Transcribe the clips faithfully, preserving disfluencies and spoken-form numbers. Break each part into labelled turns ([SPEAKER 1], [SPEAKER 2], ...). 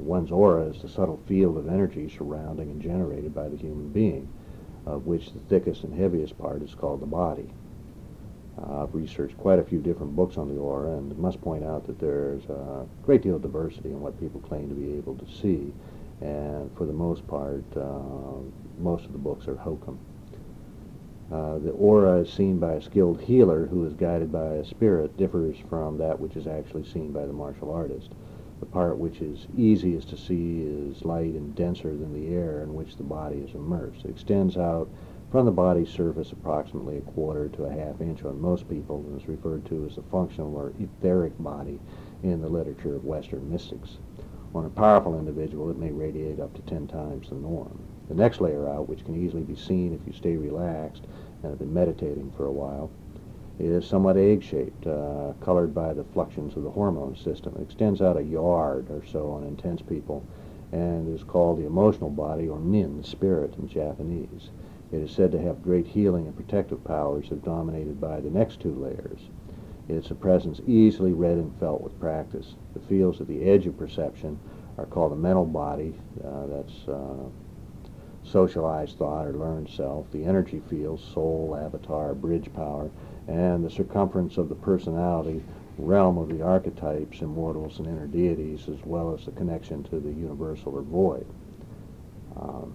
[SPEAKER 1] one's aura is the subtle field of energy surrounding and generated by the human being, of which the thickest and heaviest part is called the body. Uh, I've researched quite a few different books on the aura, and must point out that there's a great deal of diversity in what people claim to be able to see, and for the most part, uh, most of the books are hokum. Uh, the aura is seen by a skilled healer who is guided by a spirit differs from that which is actually seen by the martial artist. The part which is easiest to see is light and denser than the air in which the body is immersed. It extends out from the body's surface approximately a quarter to a half inch on most people, and is referred to as the functional or etheric body in the literature of Western mystics. On a powerful individual, it may radiate up to ten times the norm. The next layer out, which can easily be seen if you stay relaxed and have been meditating for a while, is somewhat egg-shaped, uh, colored by the fluctuations of the hormone system. It extends out a yard or so on intense people and is called the emotional body, or nin, the spirit in Japanese. It is said to have great healing and protective powers if dominated by the next two layers. It's a presence easily read and felt with practice. The fields at the edge of perception are called the mental body, uh, that's uh, socialized thought or learned self, the energy fields, soul, avatar, bridge power, and the circumference of the personality, realm of the archetypes, immortals, and inner deities, as well as the connection to the universal or void. Um,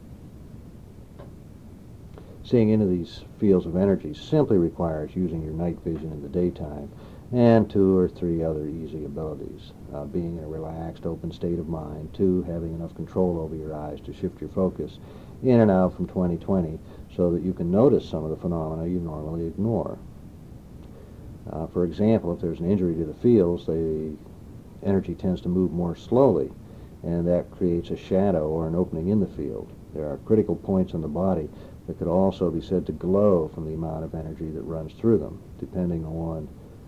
[SPEAKER 1] seeing into these fields of energy simply requires using your night vision in the daytime and two or three other easy abilities. Uh, being in a relaxed, open state of mind. Two, having enough control over your eyes to shift your focus in and out from twenty twenty so that you can notice some of the phenomena you normally ignore. Uh, for example, if there's an injury to the fields, the energy tends to move more slowly, and that creates a shadow or an opening in the field. There are critical points in the body that could also be said to glow from the amount of energy that runs through them. Depending on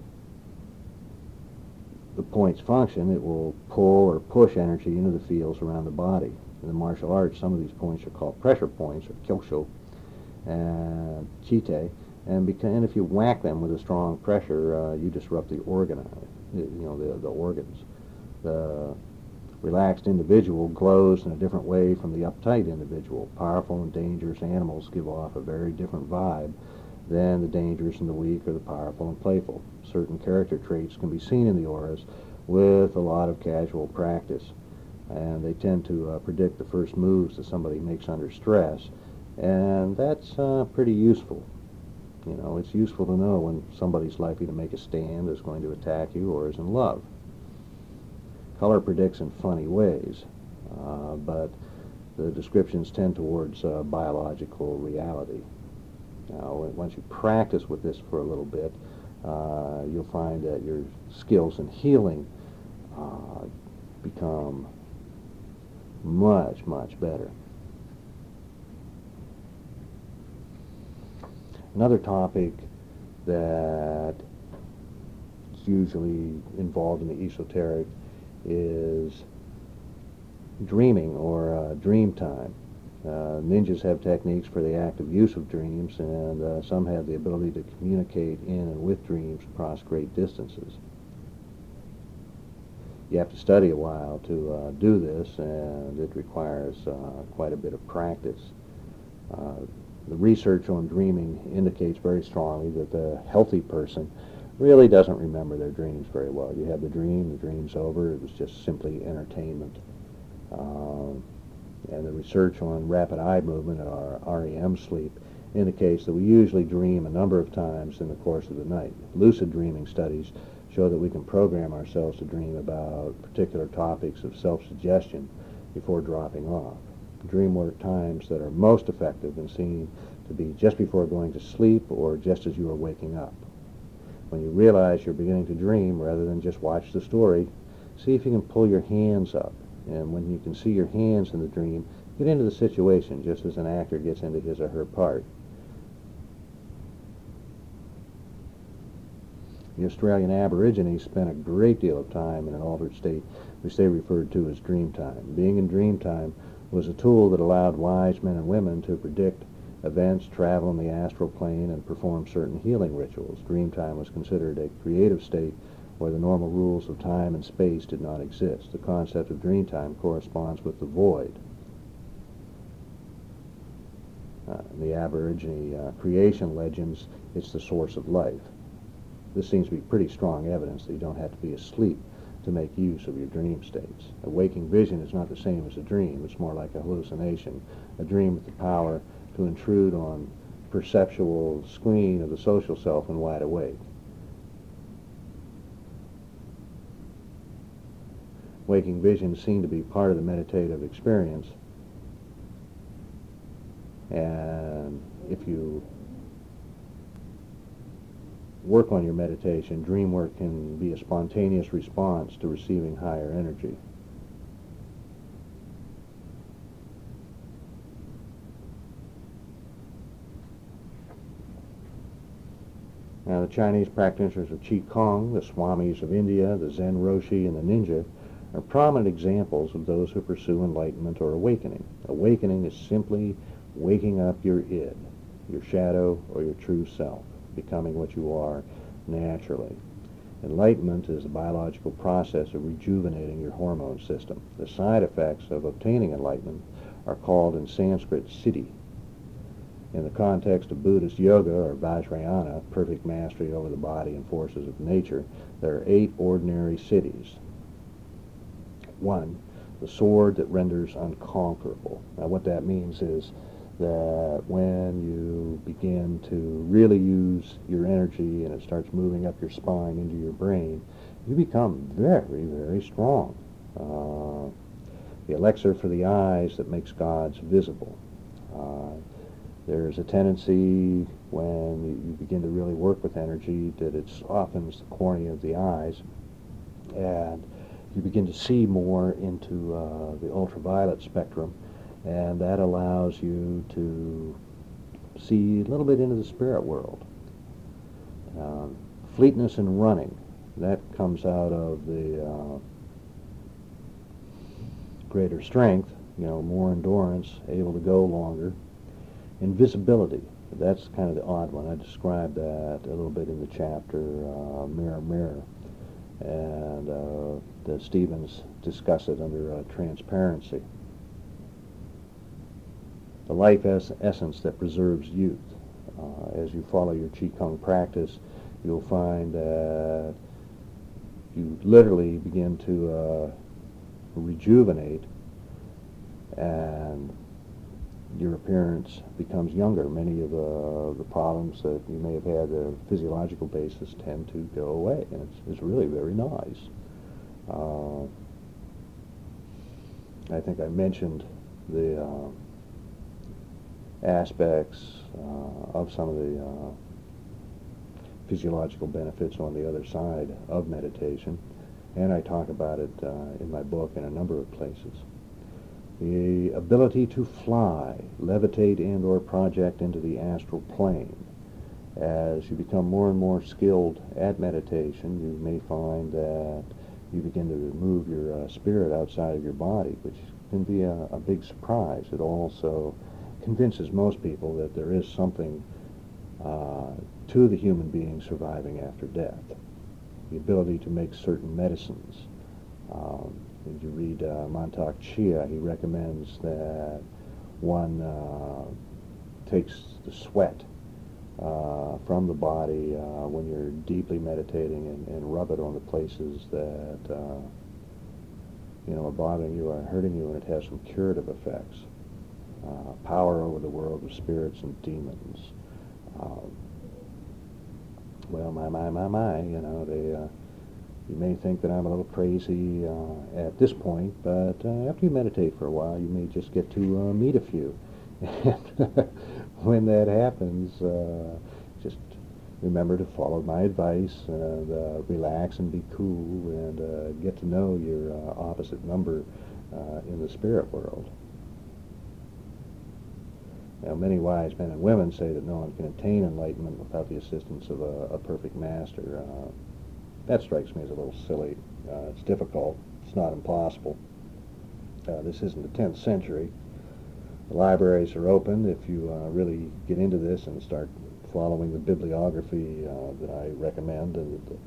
[SPEAKER 1] the point's function, it will pull or push energy into the fields around the body. In the martial arts, some of these points are called pressure points, or kyosho, and chite, and, beca- and if you whack them with a strong pressure, uh, you disrupt the organ, you know, the, the organs. The relaxed individual glows in a different way from the uptight individual. Powerful and dangerous animals give off a very different vibe than the dangerous and the weak or the powerful and playful. Certain character traits can be seen in the auras with a lot of casual practice, and they tend to uh, predict the first moves that somebody makes under stress, and that's uh, pretty useful. You know, it's useful to know when somebody's likely to make a stand, is going to attack you, or is in love. Color predicts in funny ways, uh, but the descriptions tend towards uh, biological reality. Now, once you practice with this for a little bit, uh, you'll find that your skills in healing uh, become much, much better. Another topic that is usually involved in the esoteric is dreaming, or uh, dream time. Uh, ninjas have techniques for the active use of dreams, and uh, some have the ability to communicate in and with dreams across great distances. You have to study a while to uh, do this, and it requires uh, quite a bit of practice. Uh, the research on dreaming indicates very strongly that the healthy person really doesn't remember their dreams very well. You have the dream, the dream's over, it was just simply entertainment. Um, and the research on rapid eye movement, or R E M sleep, indicates that we usually dream a number of times in the course of the night. Lucid dreaming studies show that we can program ourselves to dream about particular topics of self-suggestion before dropping off. Dream work times that are most effective and seen to be just before going to sleep or just as you are waking up. When you realize you're beginning to dream, rather than just watch the story, see if you can pull your hands up. And when you can see your hands in the dream, get into the situation just as an actor gets into his or her part. The Australian Aborigines spent a great deal of time in an altered state, which they referred to as dream time. Being in dream time was a tool that allowed wise men and women to predict events, travel in the astral plane, and perform certain healing rituals. Dream time was considered a creative state where the normal rules of time and space did not exist. The concept of dream time corresponds with the void. Uh, in the Aborigine uh, creation legends, it's the source of life. This seems to be pretty strong evidence that you don't have to be asleep to make use of your dream states. A waking vision is not the same as a dream. It's more like a hallucination, a dream with the power to intrude on perceptual screen of the social self when wide awake. Waking visions seem to be part of the meditative experience, and if you work on your meditation, dream work can be a spontaneous response to receiving higher energy. Now, the Chinese practitioners of Qigong, the Swamis of India, the Zen Roshi, and the Ninja are prominent examples of those who pursue enlightenment or awakening. Awakening is simply waking up your id, your shadow, or your true self, becoming what you are naturally. Enlightenment is the biological process of rejuvenating your hormone system. The side effects of obtaining enlightenment are called in Sanskrit siddhi. In the context of Buddhist yoga, or Vajrayana, perfect mastery over the body and forces of nature, there are eight ordinary siddhis. One, the sword that renders unconquerable. Now, what that means is that when you begin to really use your energy and it starts moving up your spine into your brain, you become very, very strong. Uh, the elixir for the eyes that makes gods visible. Uh, there's a tendency when you begin to really work with energy that it softens the cornea of the eyes, and you begin to see more into uh, the ultraviolet spectrum, and that allows you to see a little bit into the spirit world. Um, fleetness in running, that comes out of the uh, greater strength, you know, more endurance, able to go longer. Invisibility, that's kind of the odd one. I described that a little bit in the chapter uh, Mirror, Mirror. And uh, the Stevens discuss it under uh, transparency. The life es- essence that preserves youth. Uh, as you follow your Qigong practice, you'll find that you literally begin to uh, rejuvenate, and your appearance becomes younger. Many of the, the problems that you may have had a physiological basis tend to go away, and it's, it's really very nice. Uh, I think I mentioned the uh, aspects uh, of some of the uh, physiological benefits on the other side of meditation, and I talk about it uh, in my book in a number of places. The ability to fly, levitate, and or project into the astral plane. As you become more and more skilled at meditation, you may find that you begin to move your uh, spirit outside of your body, which can be a, a big surprise. It also convinces most people that there is something uh, to the human being surviving after death. The ability to make certain medicines. Um, If you read uh, Mantak Chia, he recommends that one uh, takes the sweat uh, from the body uh, when you're deeply meditating and, and rub it on the places that uh, you know are bothering you or hurting you, and it has some curative effects. Uh, power over the world of spirits and demons. Um, well, my, my, my, my, you know, they... Uh, You may think that I'm a little crazy uh, at this point, but uh, after you meditate for a while, you may just get to uh, meet a few. And when that happens, uh, just remember to follow my advice and uh, relax and be cool and uh, get to know your uh, opposite number uh, in the spirit world. Now, many wise men and women say that no one can attain enlightenment without the assistance of a, a perfect master. Uh, That strikes me as a little silly. Uh, it's difficult. It's not impossible. Uh, this isn't the tenth century. The libraries are open if you uh, really get into this and start following the bibliography uh, that I recommend and that the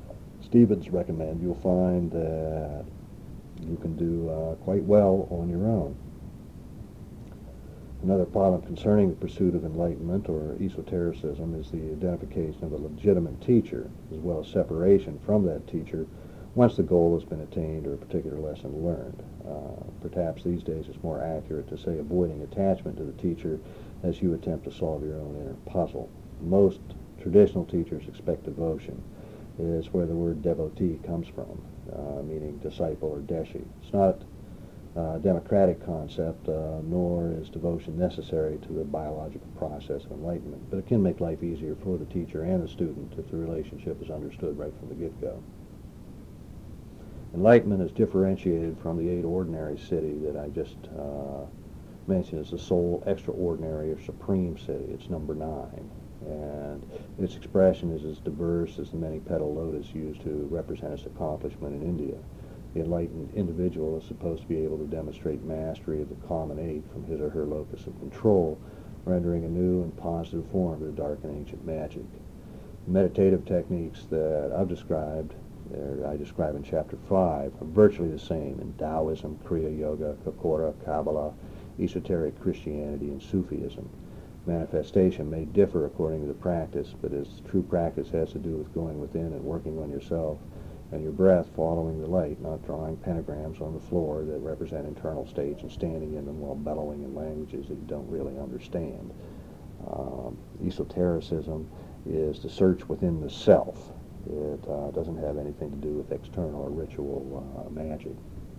[SPEAKER 1] Stevens recommend, you'll find that you can do uh, quite well on your own. Another problem concerning the pursuit of enlightenment or esotericism is the identification of a legitimate teacher, as well as separation from that teacher once the goal has been attained or a particular lesson learned. Uh, perhaps these days it's more accurate to say avoiding attachment to the teacher as you attempt to solve your own inner puzzle. Most traditional teachers expect devotion. It is where the word devotee comes from, uh, meaning disciple or deshi. It's not Uh, democratic concept, uh, nor is devotion necessary to the biological process of enlightenment, but it can make life easier for the teacher and the student if the relationship is understood right from the get-go. Enlightenment is differentiated from the eight ordinary city that I just uh, mentioned as the sole extraordinary or supreme city. It's number nine, and its expression is as diverse as the many petal lotus used to represent its accomplishment in India. The enlightened individual is supposed to be able to demonstrate mastery of the common eight from his or her locus of control, rendering a new and positive form to dark and ancient magic. The meditative techniques that I've described, or I describe in Chapter five, are virtually the same in Taoism, Kriya Yoga, Kokora, Kabbalah, esoteric Christianity, and Sufism. Manifestation may differ according to the practice, but its true practice has to do with going within and working on yourself, and your breath following the light, not drawing pentagrams on the floor that represent internal states and standing in them while bellowing in languages that you don't really understand. Um, esotericism is the search within the self. It uh, doesn't have anything to do with external or ritual uh, magic.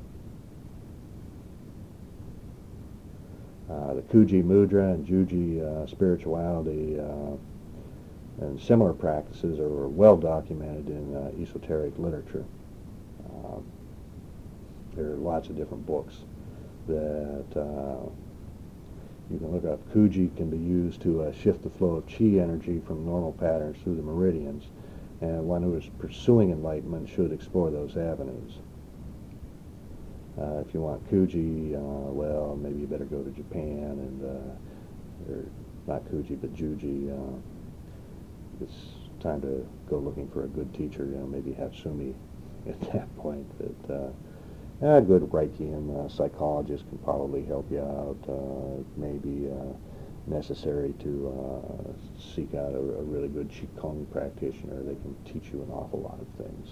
[SPEAKER 1] Uh, the Kuji Mudra and Juji uh, spirituality uh, and similar practices are well documented in uh, esoteric literature. Uh, there are lots of different books that uh, you can look up. Kuji can be used to uh, shift the flow of chi energy from normal patterns through the meridians, and one who is pursuing enlightenment should explore those avenues. Uh, if you want Kuji, uh, well, maybe you better go to Japan and, uh, or not Kuji, but Juji. Uh, it's time to go looking for a good teacher, you know, maybe Hatsumi at that point. But uh, a good Reichian uh, psychologist can probably help you out. Uh, it may be uh, necessary to uh, seek out a, a really good Qigong practitioner. They can teach you an awful lot of things.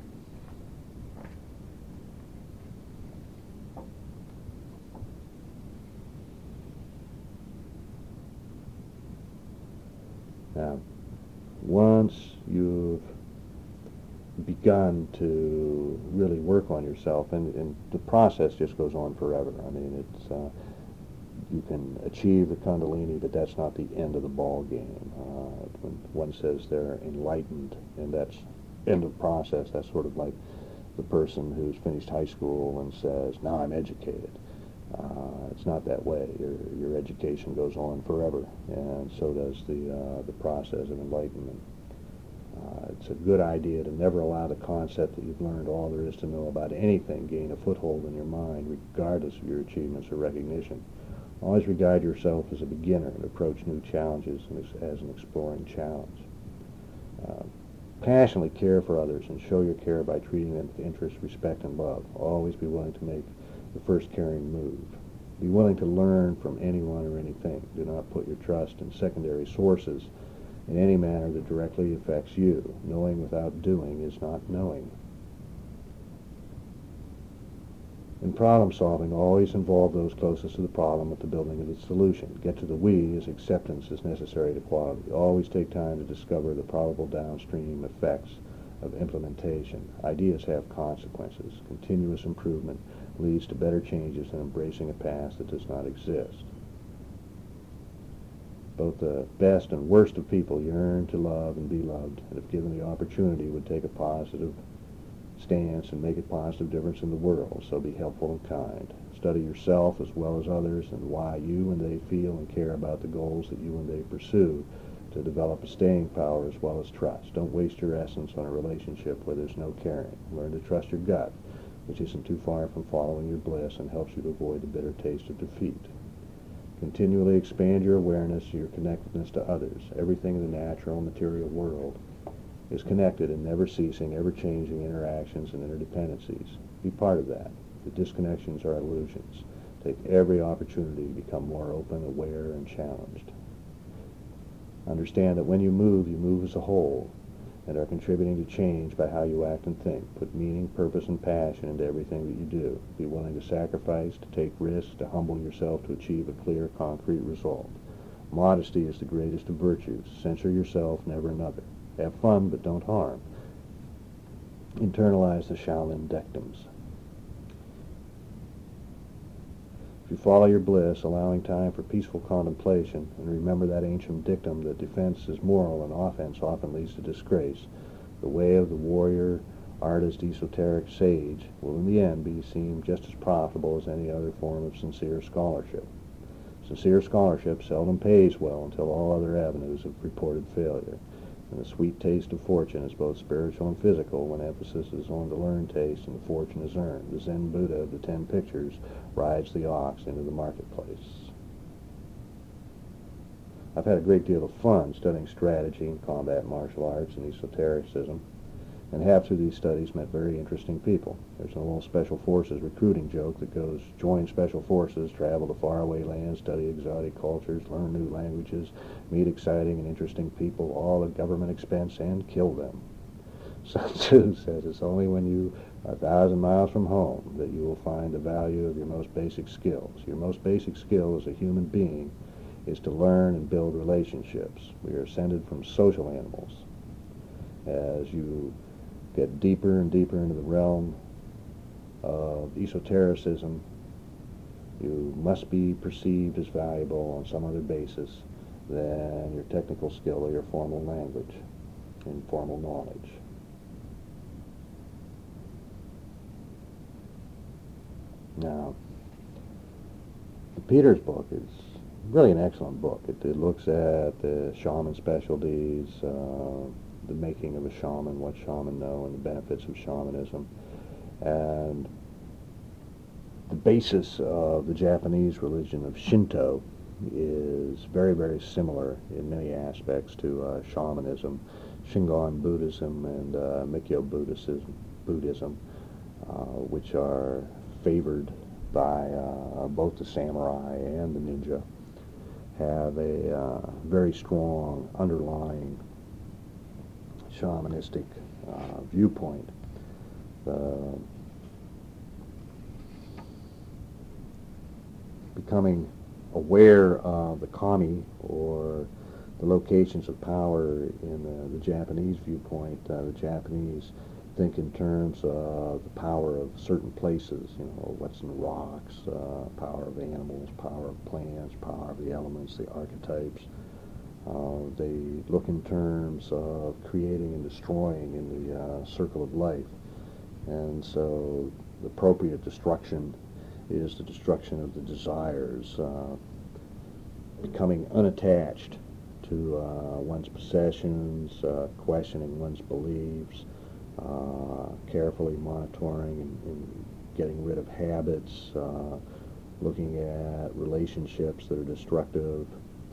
[SPEAKER 1] Now, once you've begun to really work on yourself, and, and the process just goes on forever. I mean, it's uh, you can achieve the Kundalini, but that's not the end of the ball game. Uh, when one says they're enlightened, and that's end of process, that's sort of like the person who's finished high school and says, now I'm educated. Uh, it's not that way. Your, your education goes on forever, and so does the, uh, the process of enlightenment. Uh, it's a good idea to never allow the concept that you've learned all there is to know about anything gain a foothold in your mind, regardless of your achievements or recognition. Always regard yourself as a beginner and approach new challenges as an exploring challenge. Uh, passionately care for others and show your care by treating them with interest, respect, and love. Always be willing to make the first caring move. Be willing to learn from anyone or anything. Do not put your trust in secondary sources in any manner that directly affects you. Knowing without doing is not knowing. In problem solving, always involve those closest to the problem with the building of the solution. Get to the we as acceptance is necessary to quality. Always take time to discover the probable downstream effects of implementation. Ideas have consequences. Continuous improvement leads to better changes than embracing a past that does not exist. Both the best and worst of people yearn to love and be loved, and if given the opportunity would take a positive stance and make a positive difference in the world, so be helpful and kind. Study yourself as well as others and why you and they feel and care about the goals that you and they pursue to develop a staying power as well as trust. Don't waste your essence on a relationship where there's no caring. Learn to trust your gut, which isn't too far from following your bliss and helps you to avoid the bitter taste of defeat. Continually expand your awareness, your connectedness to others. Everything in the natural and material world is connected in never-ceasing, ever-changing interactions and interdependencies. Be part of that. The disconnections are illusions. Take every opportunity to become more open, aware, and challenged. Understand that when you move, you move as a whole, and are contributing to change by how you act and think. Put meaning, purpose, and passion into everything that you do. Be willing to sacrifice, to take risks, to humble yourself to achieve a clear, concrete result. Modesty is the greatest of virtues. Censor yourself, never another. Have fun, but don't harm. Internalize the Shaolin dictums. If you follow your bliss, allowing time for peaceful contemplation, and remember that ancient dictum that defense is moral and offense often leads to disgrace, the way of the warrior, artist, esoteric sage will in the end be seen just as profitable as any other form of sincere scholarship. Sincere scholarship seldom pays well until all other avenues have reported failure. And the sweet taste of fortune is both spiritual and physical when emphasis is on the learned taste and the fortune is earned. The Zen Buddha of the Ten Pictures rides the ox into the marketplace. I've had a great deal of fun studying strategy and combat martial arts and esotericism, and have through these studies met very interesting people. There's an old Special Forces recruiting joke that goes, join Special Forces, travel to faraway lands, study exotic cultures, learn new languages, meet exciting and interesting people, all at government expense, and kill them. Sun Tzu says it's only when you are a thousand miles from home that you will find the value of your most basic skills. Your most basic skill as a human being is to learn and build relationships. We are ascended from social animals. As you get deeper and deeper into the realm of esotericism, you must be perceived as valuable on some other basis than your technical skill or your formal language and formal knowledge. Now, Peter's book is really an excellent book. It, it looks at the shaman specialties, uh, the making of a shaman, what shamans know, and the benefits of shamanism. And the basis of the Japanese religion of Shinto is very, very similar in many aspects to uh, shamanism, Shingon Buddhism, and uh, Mikyo Buddhism, Buddhism uh, which are favored by uh, both the samurai and the ninja, have a uh, very strong underlying shamanistic uh, viewpoint. Uh, becoming aware of the kami, or the locations of power in uh, the Japanese viewpoint. Uh, the Japanese think in terms of the power of certain places, you know, what's in the rocks, uh, power of animals, power of plants, power of the elements, the archetypes. Uh, they look in terms of creating and destroying in the uh, circle of life. And so the appropriate destruction is the destruction of the desires, uh, becoming unattached to uh, one's possessions, uh, questioning one's beliefs, uh, carefully monitoring and, and getting rid of habits, uh, looking at relationships that are destructive,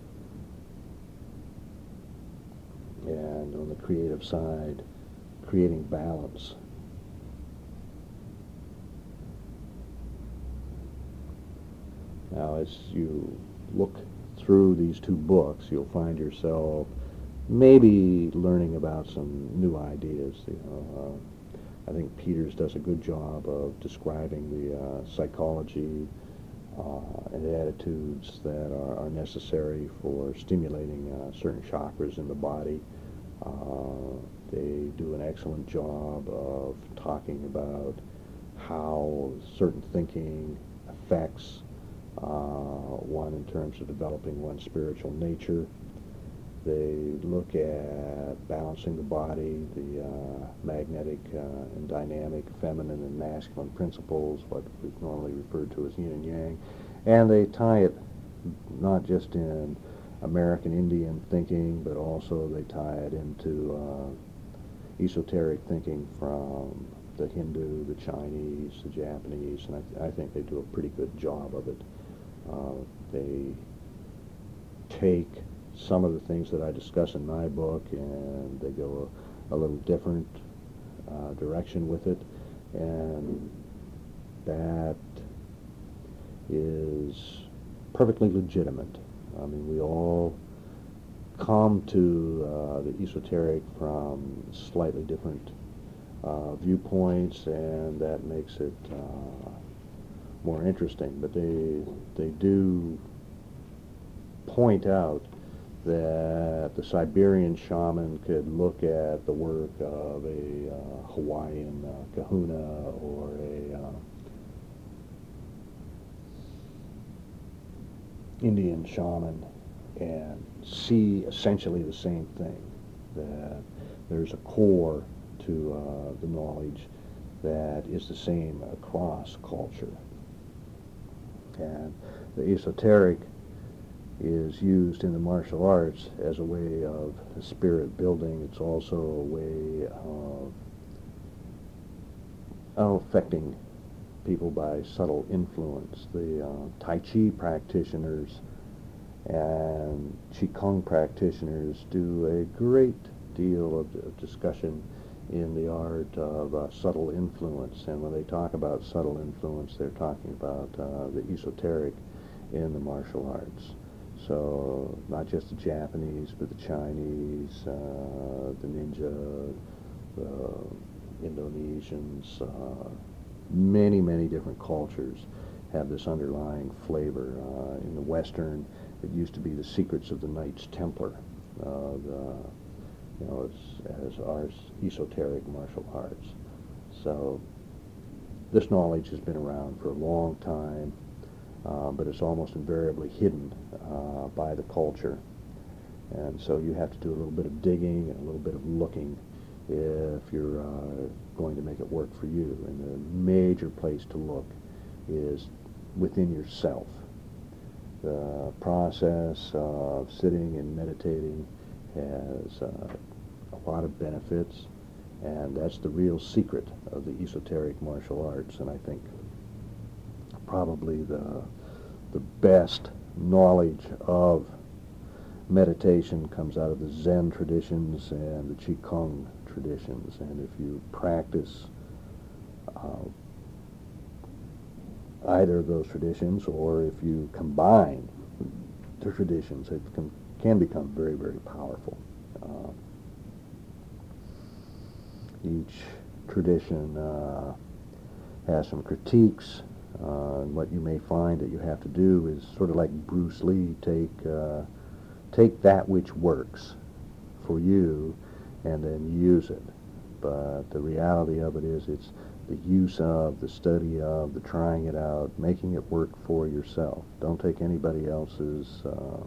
[SPEAKER 1] and on the creative side, creating balance. Now, as you look through these two books, you'll find yourself maybe learning about some new ideas. You know, uh, I think Peters does a good job of describing the uh, psychology uh, and attitudes that are, are necessary for stimulating uh, certain chakras in the body. Uh, they do an excellent job of talking about how certain thinking affects uh, one in terms of developing one's spiritual nature. They look at balancing the body, the uh, magnetic uh, and dynamic, feminine and masculine principles, what we normally refer to as yin and yang, and they tie it not just in American Indian thinking, but also they tie it into uh, esoteric thinking from the Hindu, the Chinese, the Japanese, and I, th- I think they do a pretty good job of it. Uh, they take some of the things that I discuss in my book, and they go a, a little different uh, direction with it, and that is perfectly legitimate. I mean, we all come to uh, the esoteric from slightly different uh, viewpoints, and that makes it uh, more interesting. But they they do point out that the Siberian shaman could look at the work of a uh, Hawaiian uh, kahuna or a uh, Indian shaman and see essentially the same thing, that there's a core to uh, the knowledge that is the same across culture. And the esoteric is used in the martial arts as a way of spirit building. It's also a way of, of affecting people by subtle influence. The uh, Tai Chi practitioners and Qigong practitioners do a great deal of, of discussion in the art of uh, subtle influence. And when they talk about subtle influence, they're talking about uh, the esoteric in the martial arts. So not just the Japanese, but the Chinese, uh, the ninja, the Indonesians, uh, many, many different cultures have this underlying flavor. Uh, in the Western, it used to be the secrets of the Knights Templar, uh, the, you know, as, as our esoteric martial arts. So this knowledge has been around for a long time, uh, but it's almost invariably hidden uh, by the culture. And so you have to do a little bit of digging and a little bit of looking if you're uh, going to make it work for you. And the major place to look is within yourself. The process of sitting and meditating has uh, a lot of benefits, and that's the real secret of the esoteric martial arts. And I think probably the the best knowledge of meditation comes out of the Zen traditions and the Qigong traditions. And if you practice uh, either of those traditions, or if you combine the traditions, it can, can become very, very powerful. Uh, each tradition uh, has some critiques, uh, and what you may find that you have to do is sort of like Bruce Lee, take uh, take that which works for you and then use it. But the reality of it is it's the use of, the study of, the trying it out, making it work for yourself. Don't take anybody else's uh,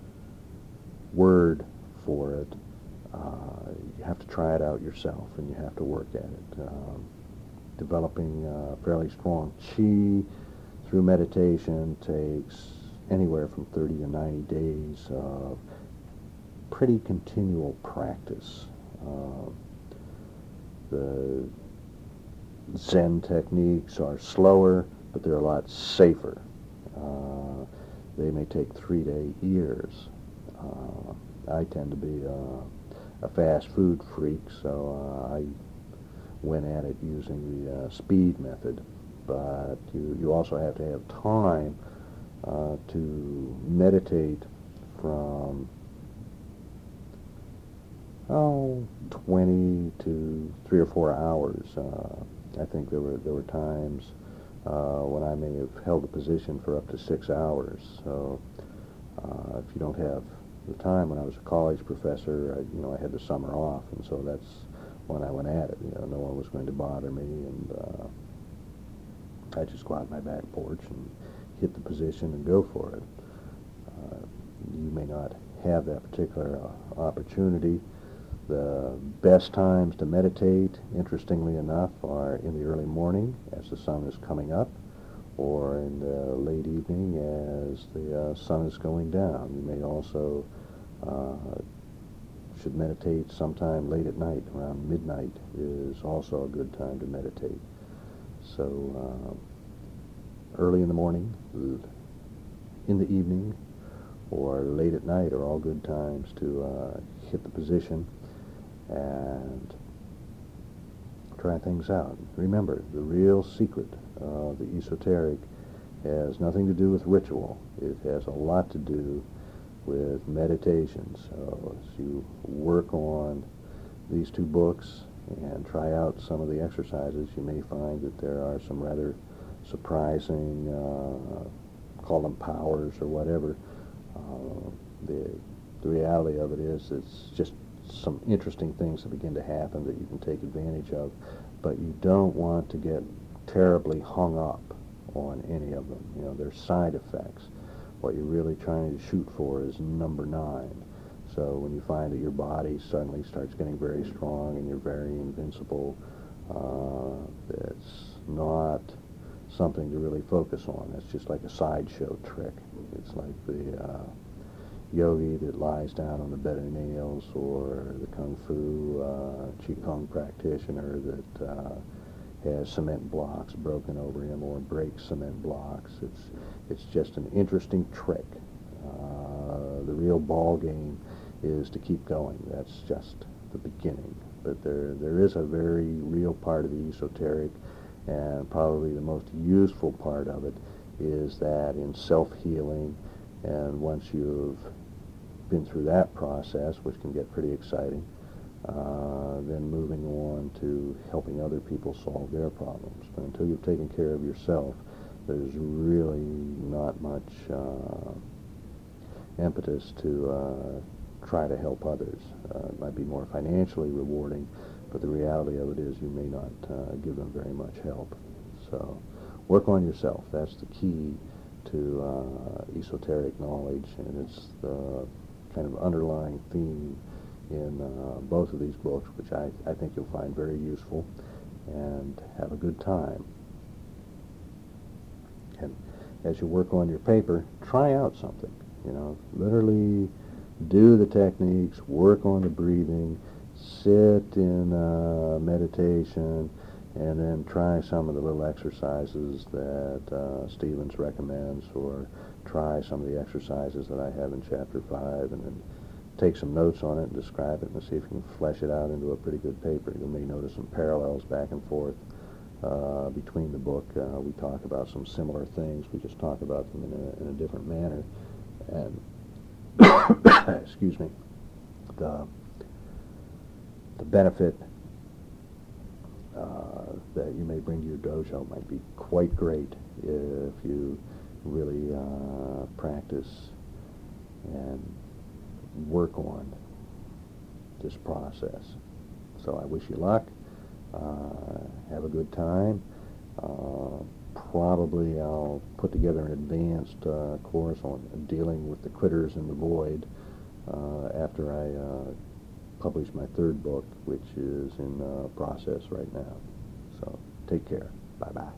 [SPEAKER 1] word for it. Uh, you have to try it out yourself, and you have to work at it. Um, developing uh, fairly strong chi through meditation takes anywhere from thirty to ninety days of pretty continual practice. Uh, the Zen techniques are slower, but they're a lot safer. Uh, they may take three to eight years. Uh, I tend to be uh, a fast food freak, so uh, I went at it using the uh, speed method. But you, you also have to have time uh, to meditate from oh, twenty to three or four hours. Uh, I think there were there were times uh, when I may have held a position for up to six hours. So uh, if you don't have the time, when I was a college professor, I, you know, I had the summer off, and so that's when I went at it. You know, no one was going to bother me, and uh, I just go out my back porch and hit the position and go for it. Uh, you may not have that particular uh, opportunity. The best times to meditate, interestingly enough, are in the early morning as the sun is coming up, or in the late evening as the uh, sun is going down. You may also uh, should meditate sometime late at night. Around midnight is also a good time to meditate. So uh, early in the morning, in the evening, or late at night are all good times to uh, hit the position. and try things out. Remember, the real secret of the esoteric has nothing to do with ritual. It has a lot to do with meditation. So as you work on these two books and try out some of the exercises, you may find that there are some rather surprising, uh, call them powers or whatever. Uh, the, the reality of it is it's just some interesting things that begin to happen that you can take advantage of, but you don't want to get terribly hung up on any of them. You know, there's side effects. What you're really trying to shoot for is number nine. So when you find that your body suddenly starts getting very strong and you're very invincible, uh, it's not something to really focus on. It's just like a sideshow trick. It's like the uh, yogi that lies down on the bed of nails, or the kung fu uh, qigong practitioner that uh, has cement blocks broken over him or breaks cement blocks. It's it's just an interesting trick. Uh, the real ball game is to keep going. That's just the beginning. But there there is a very real part of the esoteric, and probably the most useful part of it is that in self-healing, and once you've been through that process, which can get pretty exciting, uh, then moving on to helping other people solve their problems. But until you've taken care of yourself, there's really not much uh, impetus to uh, try to help others. Uh, it might be more financially rewarding, but the reality of it is you may not uh, give them very much help. So work on yourself. That's the key to uh, esoteric knowledge, and it's the kind of underlying theme in uh, both of these books, which I, I think you'll find very useful, and have a good time. And as you work on your paper, try out something. You know, literally do the techniques, work on the breathing, sit in uh, meditation, and then try some of the little exercises that uh, Stevens recommends, or try some of the exercises that I have in Chapter five, and then take some notes on it and describe it and see if you can flesh it out into a pretty good paper. You may notice some parallels back and forth uh, between the book. Uh, we talk about some similar things. We just talk about them in a, in a different manner. And, excuse me, the, the benefit uh, that you may bring to your dojo might be quite great if you really uh, practice and work on this process. So I wish you luck. Uh, have a good time. Uh, probably I'll put together an advanced uh, course on dealing with the critters in the void uh, after I uh, publish my third book, which is in uh, process right now. So take care. Bye-bye.